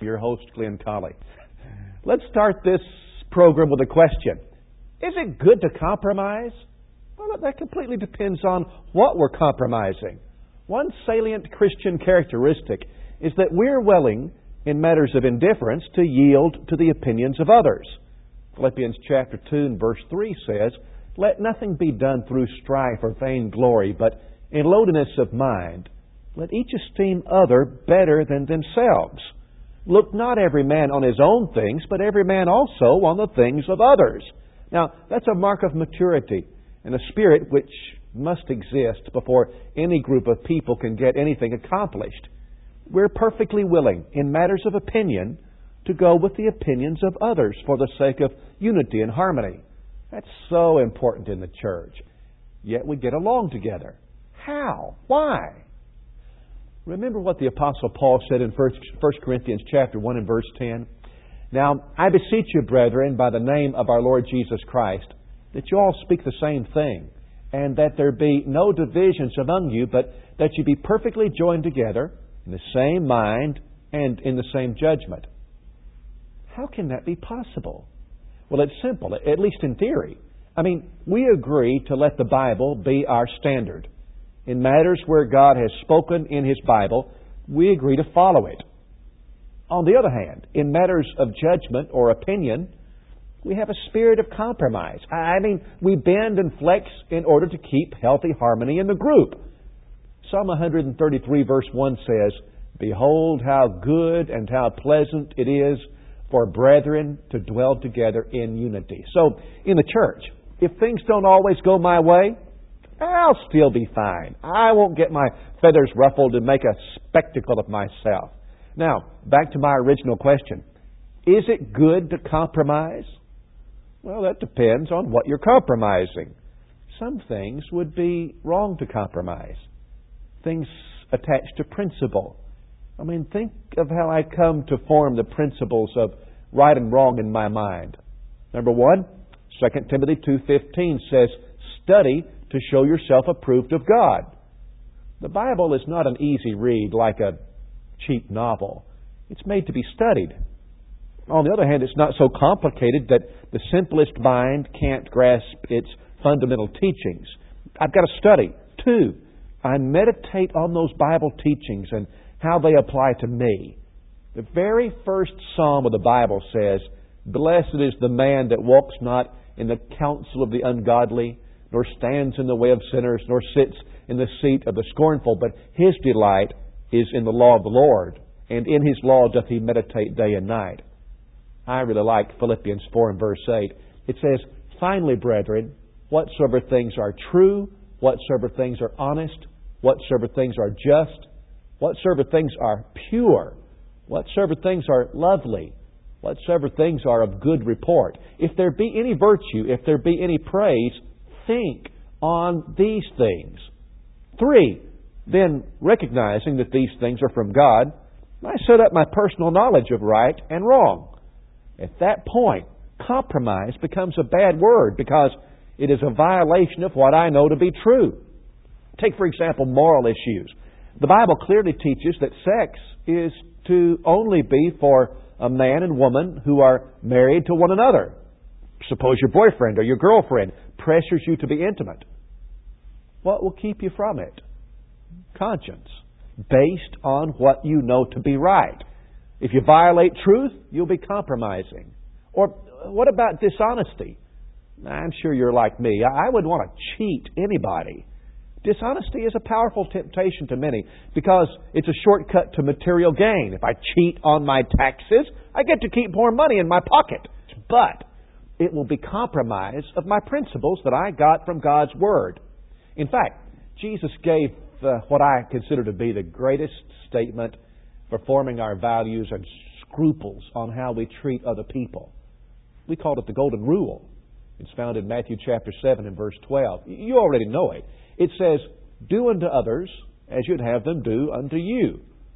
Your host, Glenn Colley. Let's start this program with a question. Is it good to compromise? Well, that completely depends on what we're compromising. One salient Christian characteristic is that we're willing, in matters of indifference, to yield to the opinions of others. Philippians chapter 2 and verse 3 says, "Let nothing be done through strife or vainglory, but in lowliness of mind, let each esteem other better than themselves. Look not every man on his own things, but every man also on the things of others." Now, that's a mark of maturity and a spirit which must exist before any group of people can get anything accomplished. We're perfectly willing, in matters of opinion, to go with the opinions of others for the sake of unity and harmony. That's so important in the church. Yet we get along together. How? Why? Remember what the Apostle Paul said in 1 Corinthians chapter 1 and verse 10? "Now, I beseech you, brethren, by the name of our Lord Jesus Christ, that you all speak the same thing, and that there be no divisions among you, but that you be perfectly joined together in the same mind and in the same judgment." How can that be possible? Well, it's simple, at least in theory. We agree to let the Bible be our standard. In matters where God has spoken in His Bible, we agree to follow it. On the other hand, in matters of judgment or opinion, we have a spirit of compromise. We bend and flex in order to keep healthy harmony in the group. Psalm 133 verse 1 says, "Behold how good and how pleasant it is for brethren to dwell together in unity." So, in the church, if things don't always go my way, I'll still be fine. I won't get my feathers ruffled and make a spectacle of myself. Now, back to my original question. Is it good to compromise? Well, that depends on what you're compromising. Some things would be wrong to compromise. Things attached to principle. Think of how I come to form the principles of right and wrong in my mind. Number one, 2 Timothy 2:15 says, "Study to show yourself approved of God." The Bible is not an easy read like a cheap novel. It's made to be studied. On the other hand, it's not so complicated that the simplest mind can't grasp its fundamental teachings. I've got to study. 2, I meditate on those Bible teachings and how they apply to me. The very first psalm of the Bible says, "Blessed is the man that walks not in the counsel of the ungodly, nor stands in the way of sinners, nor sits in the seat of the scornful, but his delight is in the law of the Lord, and in his law doth he meditate day and night." I really like Philippians 4 and verse 8. It says, "Finally, brethren, whatsoever things are true, whatsoever things are honest, whatsoever things are just, whatsoever things are pure, whatsoever things are lovely, whatsoever things are of good report, if there be any virtue, if there be any praise, think on these things." 3, then recognizing that these things are from God, I set up my personal knowledge of right and wrong. At that point, compromise becomes a bad word because it is a violation of what I know to be true. Take, for example, moral issues. The Bible clearly teaches that sex is to only be for a man and woman who are married to one another. Suppose your boyfriend or your girlfriend pressures you to be intimate. What will keep you from it? Conscience, based on what you know to be right. If you violate truth, you'll be compromising. Or what about dishonesty? I'm sure you're like me. I wouldn't want to cheat anybody. Dishonesty is a powerful temptation to many because it's a shortcut to material gain. If I cheat on my taxes, I get to keep more money in my pocket. But it will be compromise of my principles that I got from God's Word. In fact, Jesus gave what I consider to be the greatest statement for forming our values and scruples on how we treat other people. We called it the Golden Rule. It's found in Matthew chapter 7 and verse 12. You already know it. It says, "Do unto others as you'd have them do unto you."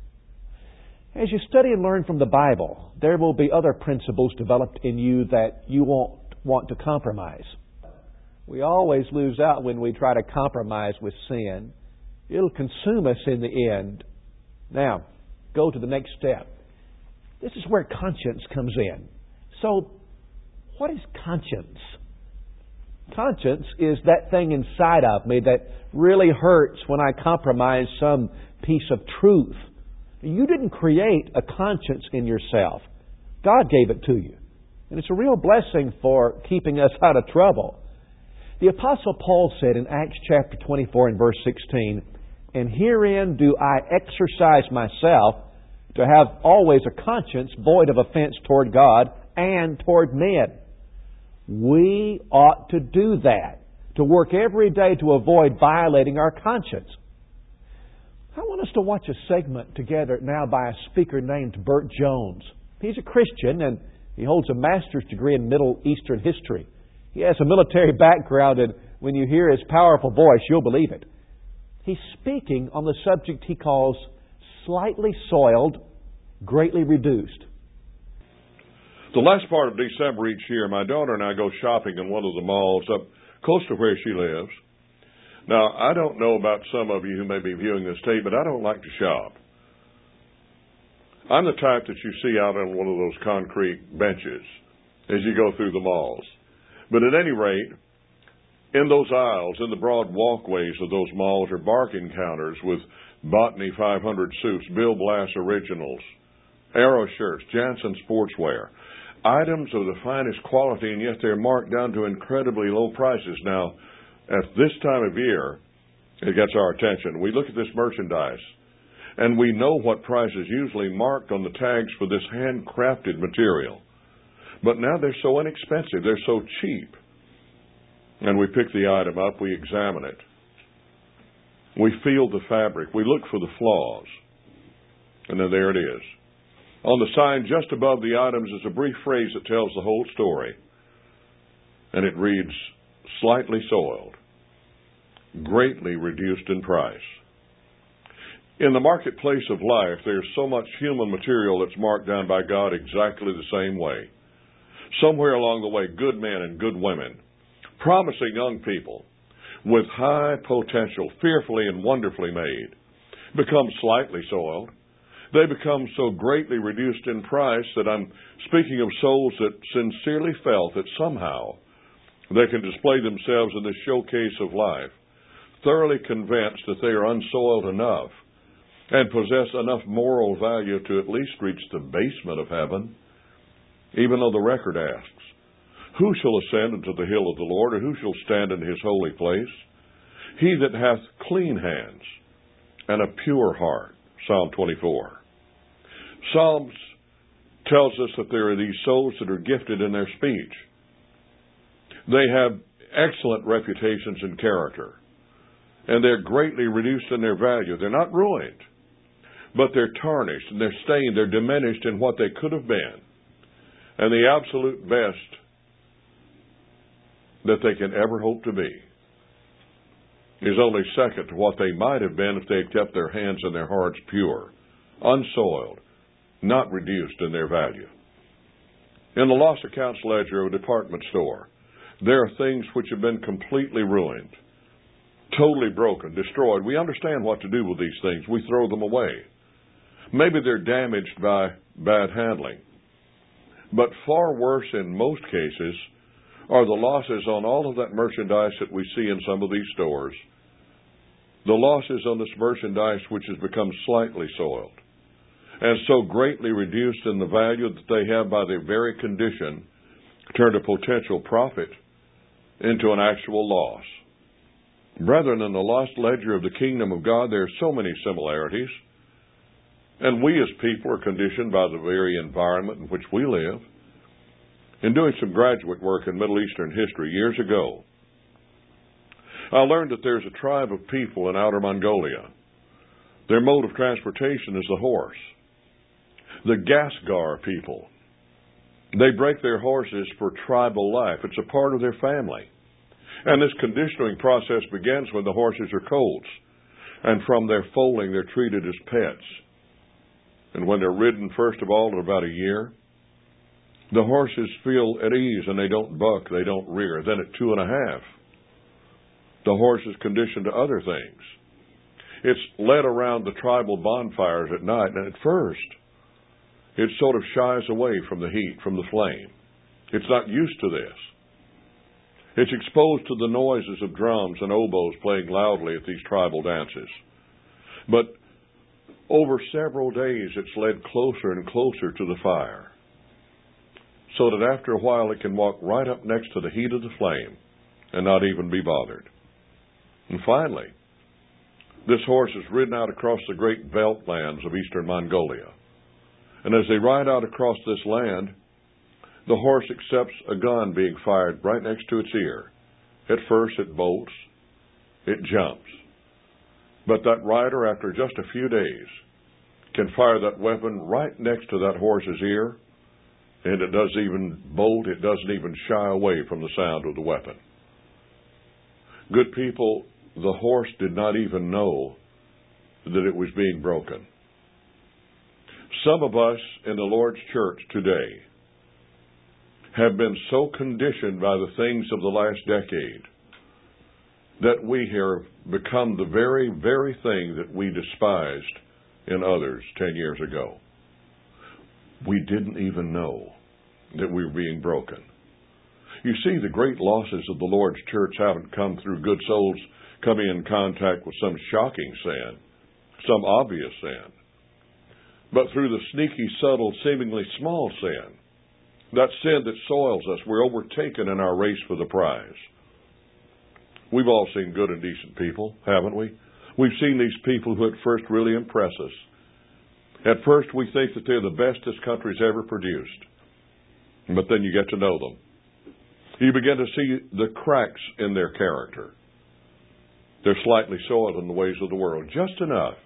As you study and learn from the Bible, there will be other principles developed in you that you won't want to compromise. We always lose out when we try to compromise with sin. It'll consume us in the end. Now, go to the next step. This is where conscience comes in. So, what is conscience? Conscience is that thing inside of me that really hurts when I compromise some piece of truth. You didn't create a conscience in yourself. God gave it to you. And it's a real blessing for keeping us out of trouble. The Apostle Paul said in Acts chapter 24 and verse 16, "And herein do I exercise myself to have always a conscience void of offense toward God and toward men." We ought to do that, to work every day to avoid violating our conscience. I want us to watch a segment together now by a speaker named Burt Jones. He's a Christian and he holds a master's degree in Middle Eastern history. He has a military background, and when you hear his powerful voice, you'll believe it. He's speaking on the subject he calls slightly soiled, greatly reduced. The last part of December each year, my daughter and I go shopping in one of the malls up close to where she lives. Now, I don't know about some of you who may be viewing this tape, but I don't like to shop. I'm the type that you see out on one of those concrete benches as you go through the malls. But at any rate, in those aisles, in the broad walkways of those malls are bargain counters with Botany 500 suits, Bill Blass originals, Arrow shirts, Janssen sportswear, items of the finest quality, and yet they're marked down to incredibly low prices. Now, at this time of year, it gets our attention. We look at this merchandise, and we know what price is usually marked on the tags for this handcrafted material. But now they're so inexpensive, they're so cheap. And we pick the item up, we examine it. We feel the fabric, we look for the flaws. And then there it is. On the sign just above the items is a brief phrase that tells the whole story. And it reads, "Slightly soiled, greatly reduced in price." In the marketplace of life, there's so much human material that's marked down by God exactly the same way. Somewhere along the way, good men and good women, promising young people with high potential, fearfully and wonderfully made, become slightly soiled. They become so greatly reduced in price that I'm speaking of souls that sincerely felt that somehow they can display themselves in this showcase of life, thoroughly convinced that they are unsoiled enough and possess enough moral value to at least reach the basement of heaven, even though the record asks, "Who shall ascend into the hill of the Lord, or who shall stand in his holy place? He that hath clean hands and a pure heart." Psalm 24. Psalms tells us that there are these souls that are gifted in their speech. They have excellent reputations and character, and they're greatly reduced in their value. They're not ruined, but they're tarnished and they're stained. They're diminished in what they could have been. And the absolute best that they can ever hope to be is only second to what they might have been if they had kept their hands and their hearts pure, unsoiled, not reduced in their value. In the lost accounts ledger of a department store, there are things which have been completely ruined, totally broken, destroyed. We understand what to do with these things. We throw them away. Maybe they're damaged by bad handling. But far worse in most cases are the losses on all of that merchandise that we see in some of these stores. The losses on this merchandise which has become slightly soiled and so greatly reduced in the value that they have by their very condition turned a potential profit into an actual loss. Brethren, in the lost ledger of the kingdom of God, there are so many similarities. And we as people are conditioned by the very environment in which we live. In doing some graduate work in Middle Eastern history years ago, I learned that there's a tribe of people in outer Mongolia. Their mode of transportation is the horse. The Gasgar people. They break their horses for tribal life. It's a part of their family. And this conditioning process begins when the horses are colts. And from their foaling, they're treated as pets. And when they're ridden, first of all, at about a year, the horses feel at ease and they don't buck, they don't rear. Then at 2.5, the horse is conditioned to other things. It's led around the tribal bonfires at night, and at first, It sort of shies away from the heat, from the flame. It's not used to this. It's exposed to the noises of drums and oboes playing loudly at these tribal dances. But over several days, it's led closer and closer to the fire, so that after a while it can walk right up next to the heat of the flame and not even be bothered. And finally, this horse is ridden out across the great veld lands of eastern Mongolia. And as they ride out across this land, the horse accepts a gun being fired right next to its ear. At first it bolts, it jumps. But that rider, after just a few days, can fire that weapon right next to that horse's ear, and it doesn't even bolt, it doesn't even shy away from the sound of the weapon. Good people, the horse did not even know that it was being broken. Some of us in the Lord's church today have been so conditioned by the things of the last decade that we have become the very, very thing that we despised in others 10 years ago. We didn't even know that we were being broken. You see, the great losses of the Lord's church haven't come through good souls coming in contact with some shocking sin, some obvious sin, but through the sneaky, subtle, seemingly small sin. That sin that soils us, we're overtaken in our race for the prize. We've all seen good and decent people, haven't we? We've seen these people who at first really impress us. At first we think that they're the best this country's ever produced. But then you get to know them. You begin to see the cracks in their character. They're slightly soiled in the ways of the world, just enough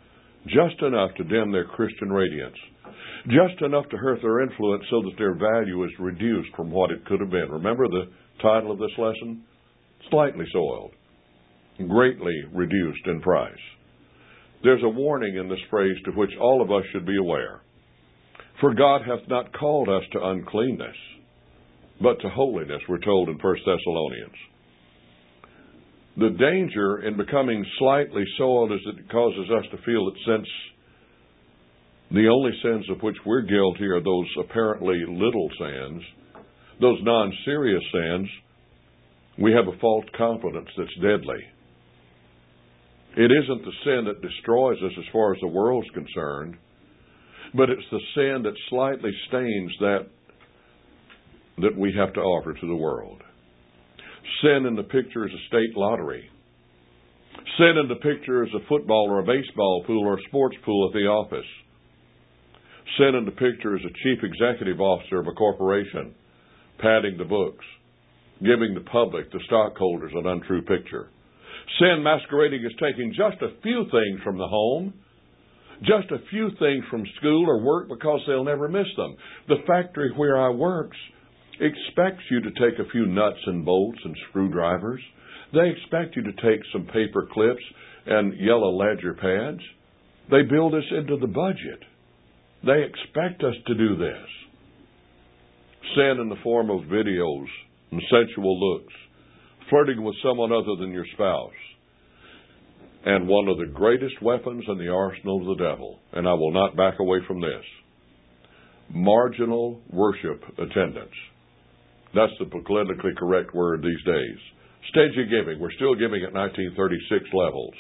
to dim their Christian radiance, just enough to hurt their influence so that their value is reduced from what it could have been. Remember the title of this lesson? Slightly soiled, greatly reduced in price. There's a warning in this phrase to which all of us should be aware. For God hath not called us to uncleanness, but to holiness, we're told in 1 Thessalonians. The danger in becoming slightly soiled is that it causes us to feel that since the only sins of which we're guilty are those apparently little sins, those non-serious sins, we have a false confidence that's deadly. It isn't the sin that destroys us as far as the world's concerned, but it's the sin that slightly stains that we have to offer to the world. Sin in the picture is a state lottery. Sin in the picture is a football or a baseball pool or a sports pool at the office. Sin in the picture is a chief executive officer of a corporation padding the books, giving the public, the stockholders, an untrue picture. Sin masquerading as taking just a few things from the home, just a few things from school or work because they'll never miss them. The factory where I works expects you to take a few nuts and bolts and screwdrivers. They expect you to take some paper clips and yellow ledger pads. They build us into the budget. They expect us to do this. Sin in the form of videos and sensual looks, flirting with someone other than your spouse, and one of the greatest weapons in the arsenal of the devil, and I will not back away from this, marginal worship attendance. That's the politically correct word these days. Stingy giving. We're still giving at 1936 levels.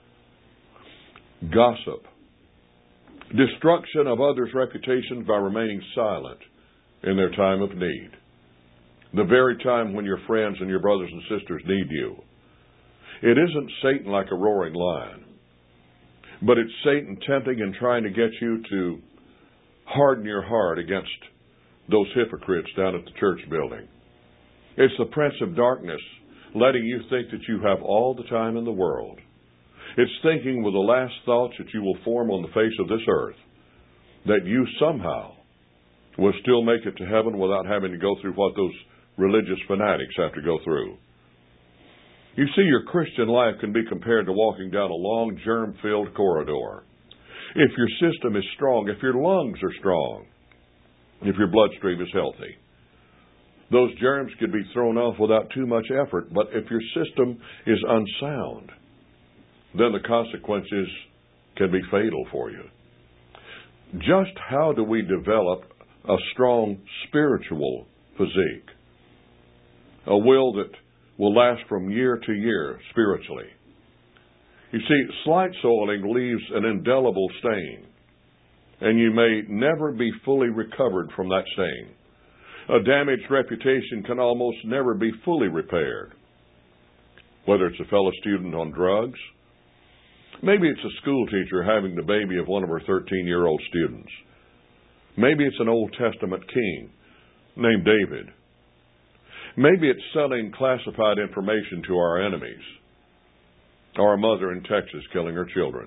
Gossip. Destruction of others' reputations by remaining silent in their time of need. The very time when your friends and your brothers and sisters need you. It isn't Satan like a roaring lion, but it's Satan tempting and trying to get you to harden your heart against those hypocrites down at the church building. It's the prince of darkness letting you think that you have all the time in the world. It's thinking with the last thoughts that you will form on the face of this earth that you somehow will still make it to heaven without having to go through what those religious fanatics have to go through. You see, your Christian life can be compared to walking down a long germ-filled corridor. If your system is strong, if your lungs are strong, if your bloodstream is healthy, those germs could be thrown off without too much effort. But if your system is unsound, then the consequences can be fatal for you. just how do we develop a strong spiritual physique? A will that will last from year to year spiritually. You see, slight soiling leaves an indelible stain, and you may never be fully recovered from that stain. A damaged reputation can almost never be fully repaired. Whether it's a fellow student on drugs, maybe it's a school teacher having the baby of one of her 13-year-old students. Maybe it's an Old Testament king named David. Maybe it's selling classified information to our enemies, or a mother in Texas killing her children.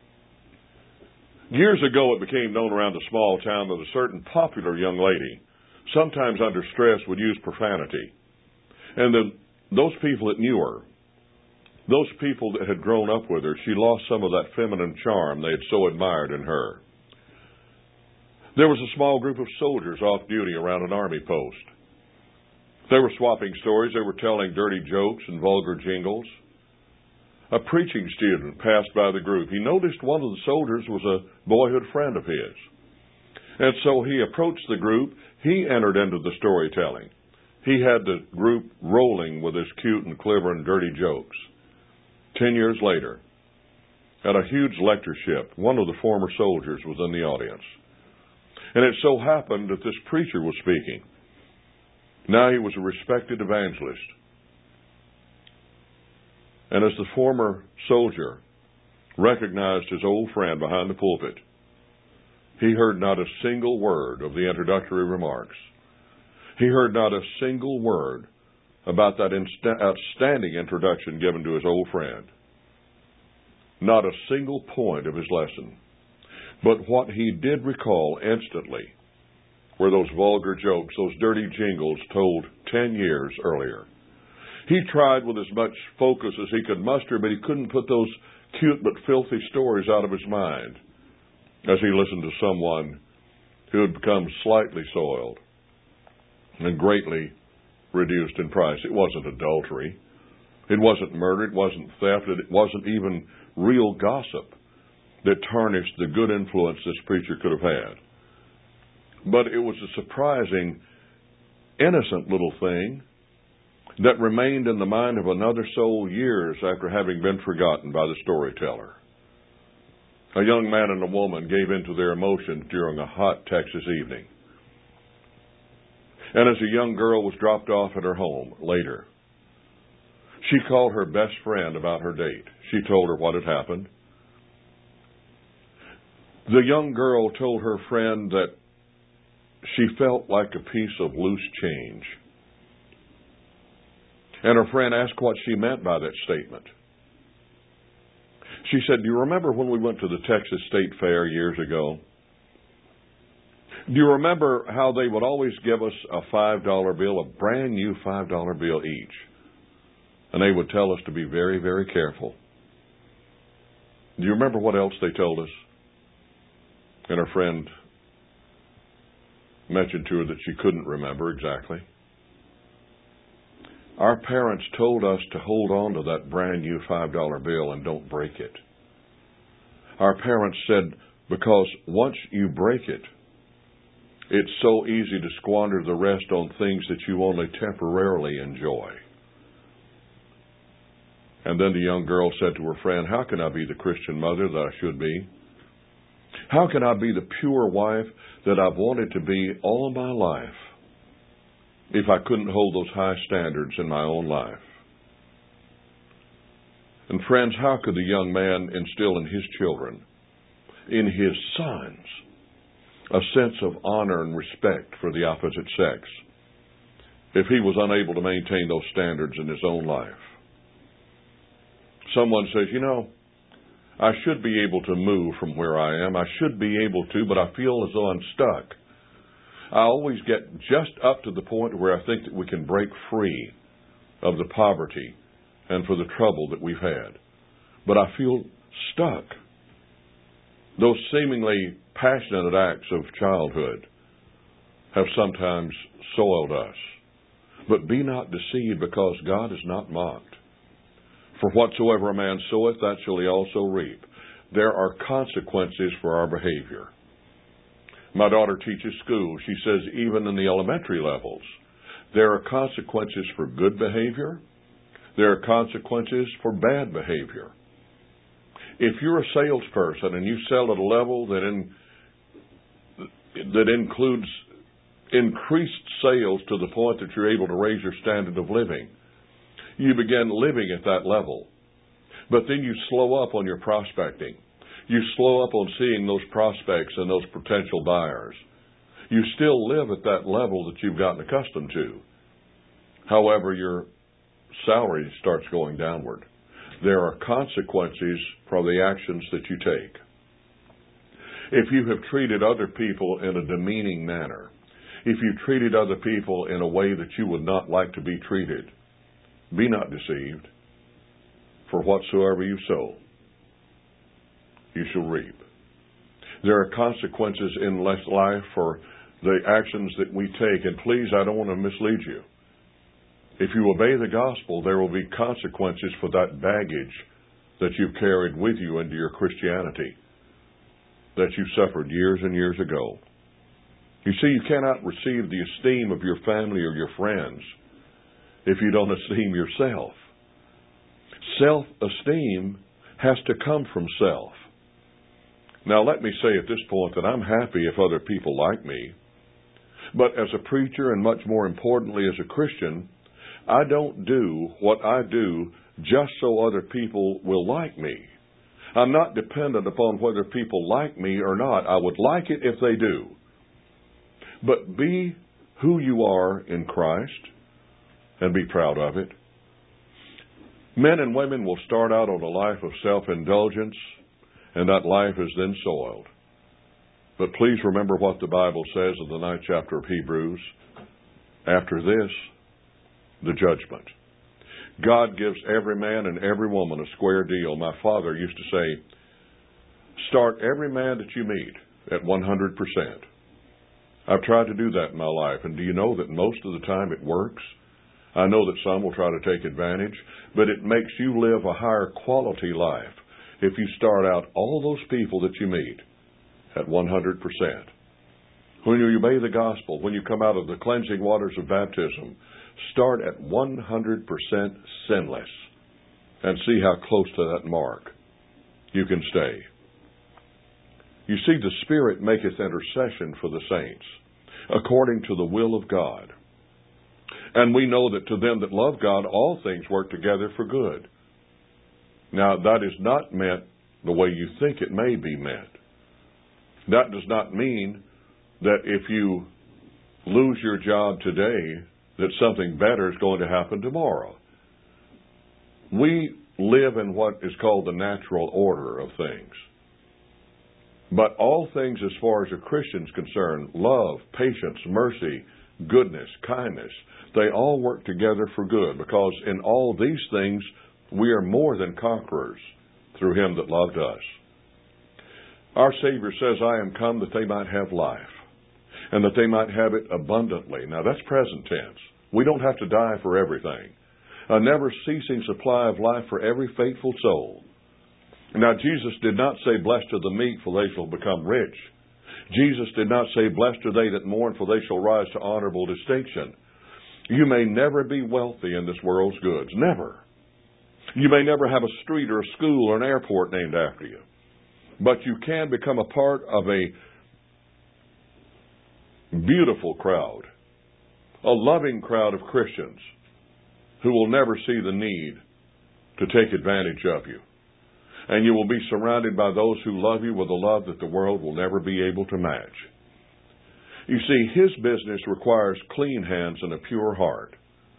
Years ago, it became known around the small town that a certain popular young lady, sometimes under stress, would use profanity. And then those people that knew her, those people that had grown up with her, she lost some of that feminine charm they had so admired in her. There was a small group of soldiers off duty around an army post. They were swapping stories. They were telling dirty jokes and vulgar jingles. A preaching student passed by the group. He noticed one of the soldiers was a boyhood friend of his. And so he approached the group. He entered into the storytelling. He had the group rolling with his cute and clever and dirty jokes. 10 years later, at a huge lectureship, one of the former soldiers was in the audience. And it so happened that this preacher was speaking. Now he was a respected evangelist. And as the former soldier recognized his old friend behind the pulpit, he heard not a single word of the introductory remarks. He heard not a single word about that outstanding introduction given to his old friend. Not a single point of his lesson. But what he did recall instantly were those vulgar jokes, those dirty jingles told 10 years earlier. He tried with as much focus as he could muster, but he couldn't put those cute but filthy stories out of his mind as he listened to someone who had become slightly soiled and greatly reduced in price. It wasn't adultery. It wasn't murder. It wasn't theft. It wasn't even real gossip that tarnished the good influence this preacher could have had. But it was a surprising, innocent little thing that remained in the mind of another soul years after having been forgotten by the storyteller. A young man and a woman gave into their emotions during a hot Texas evening. And as a young girl was dropped off at her home later, she called her best friend about her date. She told her what had happened. The young girl told her friend that she felt like a piece of loose change. And her friend asked what she meant by that statement. She said, "Do you remember when we went to the Texas State Fair years ago? Do you remember how they would always give us a $5 bill, a brand new $5 bill each? And they would tell us to be very, very careful. Do you remember what else they told us?" And her friend mentioned to her that she couldn't remember exactly. "Our parents told us to hold on to that brand new $5 bill and don't break it. Our parents said, because once you break it, it's so easy to squander the rest on things that you only temporarily enjoy." And then the young girl said to her friend, "How can I be the Christian mother that I should be? How can I be the pure wife that I've wanted to be all my life if I couldn't hold those high standards in my own life?" And friends, how could the young man instill in his children, in his sons, a sense of honor and respect for the opposite sex if he was unable to maintain those standards in his own life? Someone says, I should be able to move from where I am. I should be able to, but I feel as though I'm stuck. I always get just up to the point where I think that we can break free of the poverty and for the trouble that we've had. But I feel stuck. Those seemingly passionate acts of childhood have sometimes soiled us. But be not deceived, because God is not mocked. For whatsoever a man soweth, that shall he also reap. There are consequences for our behavior. My daughter teaches school. She says even in the elementary levels, there are consequences for good behavior. There are consequences for bad behavior. If you're a salesperson and you sell at a level that includes increased sales to the point that you're able to raise your standard of living, you begin living at that level. But then you slow up on your prospecting. You slow up on seeing those prospects and those potential buyers. You still live at that level that you've gotten accustomed to. However, your salary starts going downward. There are consequences for the actions that you take. If you have treated other people in a demeaning manner, if you treated other people in a way that you would not like to be treated, be not deceived. For whatsoever you sow, you shall reap. There are consequences in life for the actions that we take. And please, I don't want to mislead you. If you obey the gospel, there will be consequences for that baggage that you've carried with you into your Christianity, that you suffered years and years ago. You see, you cannot receive the esteem of your family or your friends if you don't esteem yourself. Self-esteem has to come from self. Now, let me say at this point that I'm happy if other people like me. But as a preacher, and much more importantly as a Christian, I don't do what I do just so other people will like me. I'm not dependent upon whether people like me or not. I would like it if they do. But be who you are in Christ and be proud of it. Men and women will start out on a life of self-indulgence, and that life is then soiled. But please remember what the Bible says in the 9th chapter of Hebrews. After this, the judgment. God gives every man and every woman a square deal. My father used to say, start every man that you meet at 100%. I've tried to do that in my life, and do you know that most of the time it works? I know that some will try to take advantage, but it makes you live a higher quality life if you start out all those people that you meet at 100%. When you obey the gospel, when you come out of the cleansing waters of baptism, start at 100% sinless and see how close to that mark you can stay. You see, the Spirit maketh intercession for the saints according to the will of God. And we know that to them that love God, all things work together for good. Now, that is not meant the way you think it may be meant. That does not mean that if you lose your job today, that something better is going to happen tomorrow. We live in what is called the natural order of things. But all things as far as a Christian's concerned, love, patience, mercy, goodness, kindness, they all work together for good, because in all these things we are more than conquerors through Him that loved us. Our Savior says, I am come that they might have life, and that they might have it abundantly. Now that's present tense. We don't have to die for everything. A never-ceasing supply of life for every faithful soul. Now Jesus did not say, blessed are the meek, for they shall become rich. Jesus did not say, blessed are they that mourn, for they shall rise to honorable distinction. You may never be wealthy in this world's goods. Never. You may never have a street or a school or an airport named after you. But you can become a part of a beautiful crowd, a loving crowd of Christians who will never see the need to take advantage of you. And you will be surrounded by those who love you with a love that the world will never be able to match. You see, His business requires clean hands and a pure heart.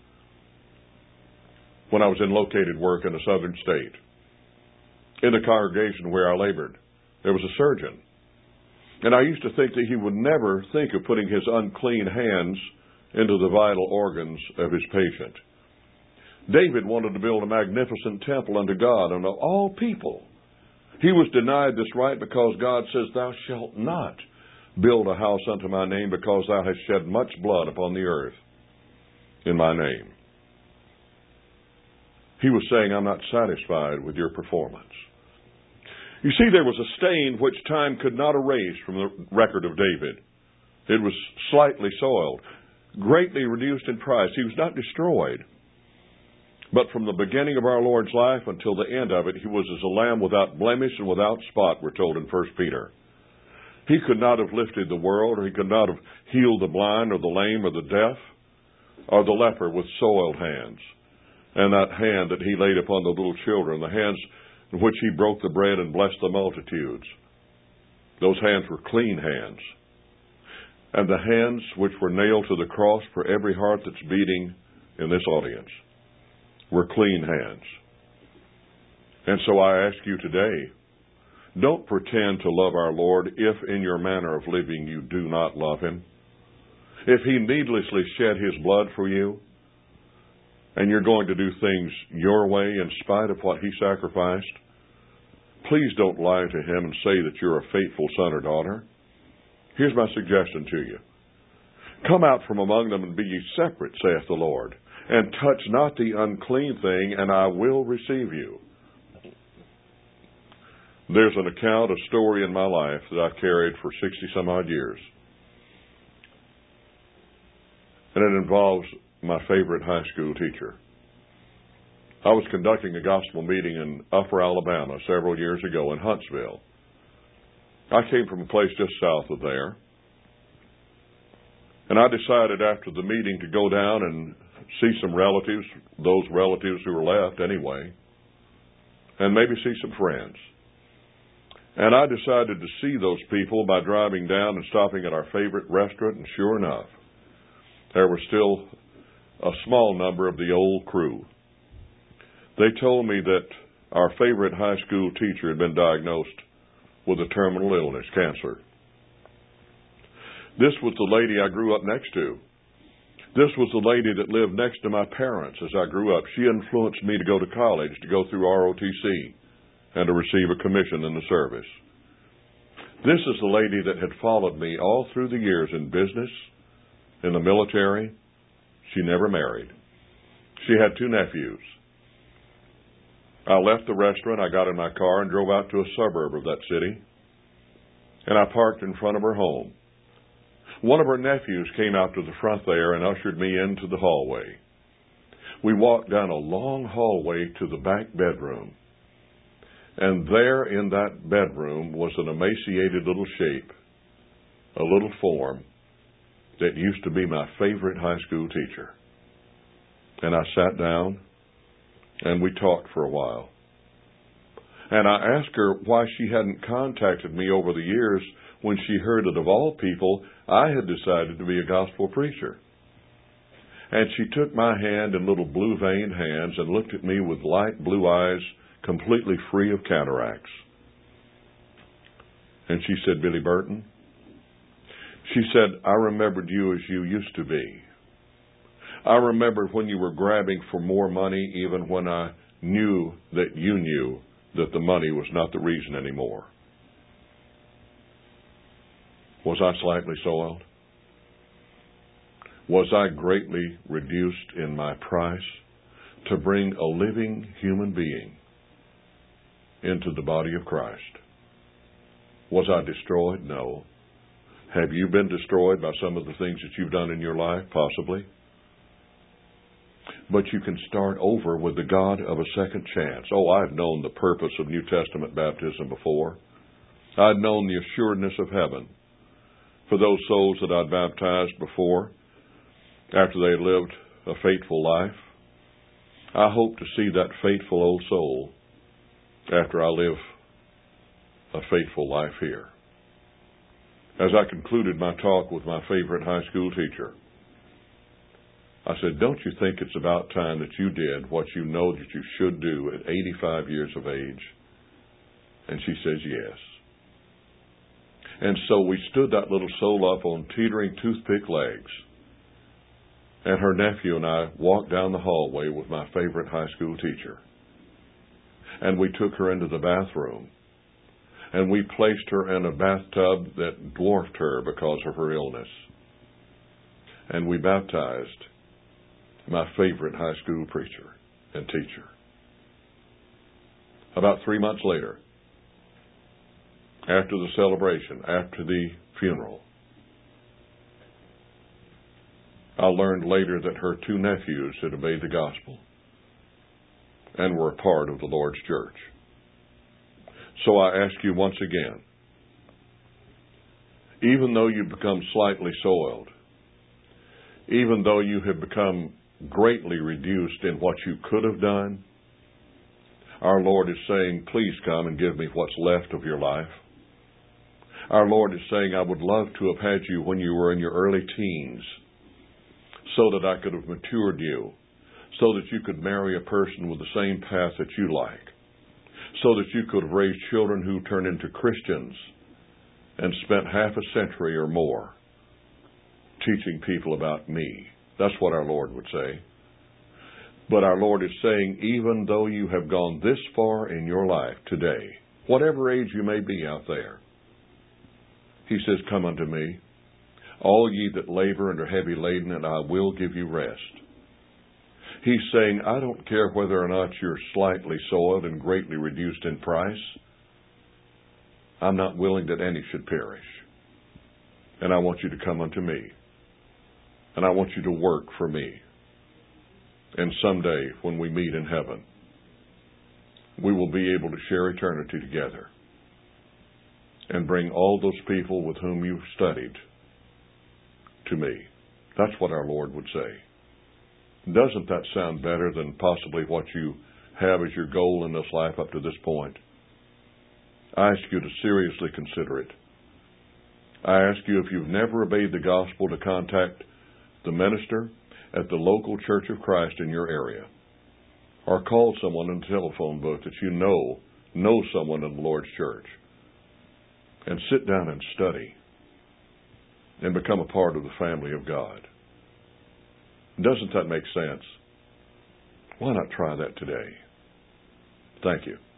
When I was in located work in a southern state, in the congregation where I labored, there was a surgeon. And I used to think that he would never think of putting his unclean hands into the vital organs of his patient. David wanted to build a magnificent temple unto God, unto all people. He was denied this right because God says, thou shalt not build a house unto my name, because thou hast shed much blood upon the earth in my name. He was saying, I'm not satisfied with your performance. You see, there was a stain which time could not erase from the record of David. It was slightly soiled, greatly reduced in price. He was not destroyed. But from the beginning of our Lord's life until the end of it, he was as a lamb without blemish and without spot, we're told in 1 Peter. He could not have lifted the world, or he could not have healed the blind or the lame or the deaf or the leper with soiled hands. And that hand that he laid upon the little children, the hands in which he broke the bread and blessed the multitudes. Those hands were clean hands. And the hands which were nailed to the cross for every heart that's beating in this audience were clean hands. And so I ask you today, don't pretend to love our Lord if in your manner of living you do not love Him. If He needlessly shed His blood for you, and you're going to do things your way in spite of what He sacrificed, please don't lie to Him and say that you're a faithful son or daughter. Here's my suggestion to you. Come out from among them and be ye separate, saith the Lord, and touch not the unclean thing, and I will receive you. There's an account, a story in my life that I've carried for 60-some-odd years. And it involves my favorite high school teacher. I was conducting a gospel meeting in Upper Alabama several years ago in Huntsville. I came from a place just south of there. And I decided after the meeting to go down and see some relatives, those relatives who were left anyway, and maybe see some friends. And I decided to see those people by driving down and stopping at our favorite restaurant, and sure enough, there were still a small number of the old crew. They told me that our favorite high school teacher had been diagnosed with a terminal illness, cancer. This was the lady I grew up next to. This was the lady that lived next to my parents as I grew up. She influenced me to go to college, to go through ROTC, and to receive a commission in the service. This is the lady that had followed me all through the years in business, in the military. She never married. She had 2 nephews. I left the restaurant, I got in my car and drove out to a suburb of that city, and I parked in front of her home. One of her nephews came out to the front there and ushered me into the hallway. We walked down a long hallway to the back bedroom. And there in that bedroom was an emaciated little shape, a little form that used to be my favorite high school teacher. And I sat down and we talked for a while. And I asked her why she hadn't contacted me over the years when she heard that of all people, I had decided to be a gospel preacher. And she took my hand in little blue-veined hands and looked at me with light blue eyes, completely free of cataracts. And she said, "Billy Burton," she said, "I remembered you as you used to be. I remembered when you were grabbing for more money even when I knew that you knew that the money was not the reason anymore." Was I slightly soiled? Was I greatly reduced in my price to bring a living human being into the body of Christ? Was I destroyed? No. Have you been destroyed by some of the things that you've done in your life? Possibly. But you can start over with the God of a second chance. Oh, I've known the purpose of New Testament baptism before. I'd known the assuredness of heaven for those souls that I'd baptized before, after they had lived a faithful life. I hope to see that faithful old soul after I live a faithful life here. As I concluded my talk with my favorite high school teacher, I said, "Don't you think it's about time that you did what you know that you should do at 85 years of age?" And she says, "Yes." And so we stood that little soul up on teetering toothpick legs. And her nephew and I walked down the hallway with my favorite high school teacher. And we took her into the bathroom. And we placed her in a bathtub that dwarfed her because of her illness. And we baptized my favorite high school preacher and teacher. About 3 months later, after the celebration, after the funeral. I learned later that her 2 nephews had obeyed the gospel and were a part of the Lord's church. So I ask you once again, even though you've become slightly soiled, even though you have become greatly reduced in what you could have done, our Lord is saying, please come and give me what's left of your life. Our Lord is saying, I would love to have had you when you were in your early teens, so that I could have matured you, so that you could marry a person with the same path that you like, so that you could have raised children who turned into Christians and spent half a century or more teaching people about me. That's what our Lord would say. But our Lord is saying, even though you have gone this far in your life today, whatever age you may be out there, He says, come unto me, all ye that labor and are heavy laden, and I will give you rest. He's saying, I don't care whether or not you're slightly soiled and greatly reduced in price. I'm not willing that any should perish. And I want you to come unto me. And I want you to work for me. And someday, when we meet in heaven, we will be able to share eternity together and bring all those people with whom you've studied to me. That's what our Lord would say. Doesn't that sound better than possibly what you have as your goal in this life up to this point? I ask you to seriously consider it. I ask you, if you've never obeyed the gospel, to contact the minister at the local Church of Christ in your area, or call someone in the telephone booth that you know someone in the Lord's church, and sit down and study and become a part of the family of God. Doesn't that make sense? Why not try that today? Thank you.